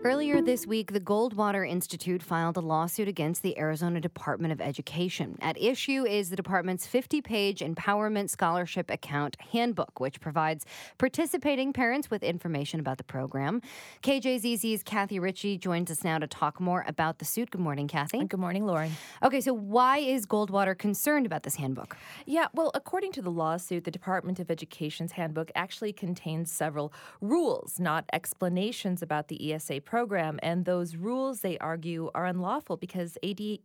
Earlier this week, the Goldwater Institute filed a lawsuit against the Arizona Department of Education. At issue is the department's 50-page Empowerment Scholarship Account Handbook, which provides participating parents with information about the program. KJZZ's Kathy Ritchie joins us now to talk more about the suit. Good morning, Kathy. Good morning, Lauren. Okay, so why is Goldwater concerned about this handbook? Yeah, well, according to the lawsuit, the Department of Education's handbook actually contains several rules, not explanations about the ESA program. And those rules, they argue, are unlawful because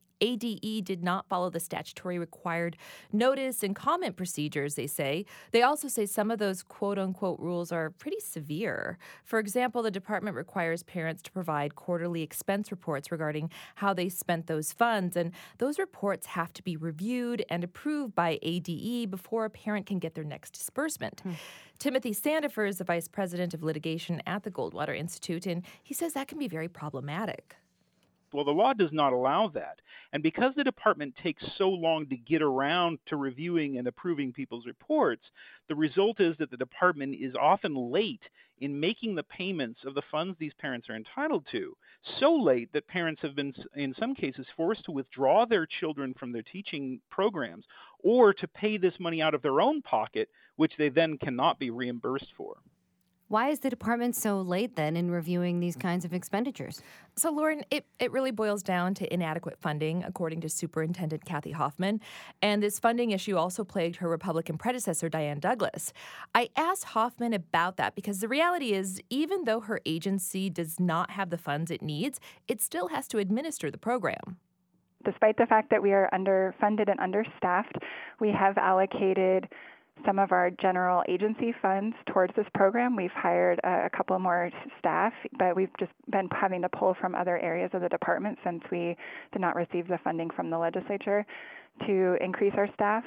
ADE did not follow the statutory required notice and comment procedures, they say. They also say some of those quote-unquote rules are pretty severe. For example, the department requires parents to provide quarterly expense reports regarding how they spent those funds, and those reports have to be reviewed and approved by ADE before a parent can get their next disbursement. Timothy Sandifer is the vice president of litigation at the Goldwater Institute, and he says that can be very problematic. Well, the law does not allow that. And because the department takes so long to get around to reviewing and approving people's reports, the result is that the department is often late in making the payments of the funds these parents are entitled to. So late that parents have been, in some cases, forced to withdraw their children from their teaching programs or to pay this money out of their own pocket, which they then cannot be reimbursed for. Why is the department so late then in reviewing these kinds of expenditures? So, Lauren, it really boils down to inadequate funding, according to Superintendent Kathy Hoffman. And this funding issue also plagued her Republican predecessor, Diane Douglas. I asked Hoffman about that because the reality is, even though her agency does not have the funds it needs, it still has to administer the program. Despite the fact that we are underfunded and understaffed, we have allocated some of our general agency funds towards this program. We've hired a couple more staff, but we've just been having to pull from other areas of the department since we did not receive the funding from the legislature to increase our staff.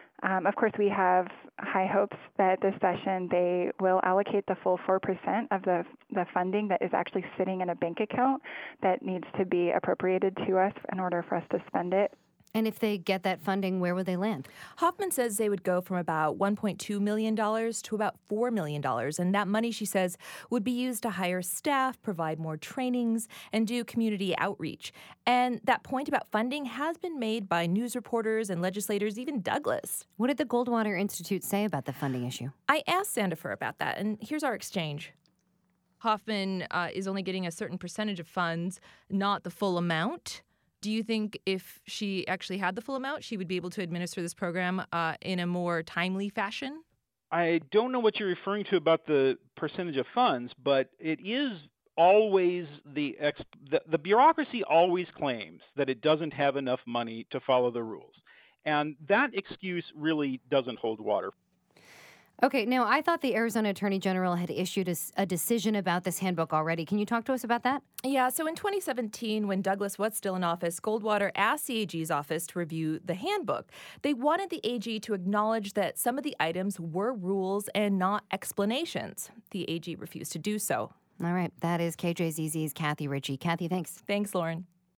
Of course, we have high hopes that this session they will allocate the full 4% of the funding that is actually sitting in a bank account that needs to be appropriated to us in order for us to spend it. And if they get that funding, where would they land? Hoffman says they would go from about $1.2 million to about $4 million. And that money, she says, would be used to hire staff, provide more trainings, and do community outreach. And that point about funding has been made by news reporters and legislators, even Douglas. What did the Goldwater Institute say about the funding issue? I asked Sandifer about that, and here's our exchange. Hoffman is only getting a certain percentage of funds, not the full amount. Do you think if she actually had the full amount, she would be able to administer this program in a more timely fashion? I don't know what you're referring to about the percentage of funds, but it is always the bureaucracy always claims that it doesn't have enough money to follow the rules. And that excuse really doesn't hold water. Okay, now I thought the Arizona Attorney General had issued a decision about this handbook already. Can you talk to us about that? Yeah, so in 2017, when Douglas was still in office, Goldwater asked the AG's office to review the handbook. They wanted the AG to acknowledge that some of the items were rules and not explanations. The AG refused to do so. All right, that is KJZZ's Kathy Ritchie. Kathy, thanks. Thanks, Lauren.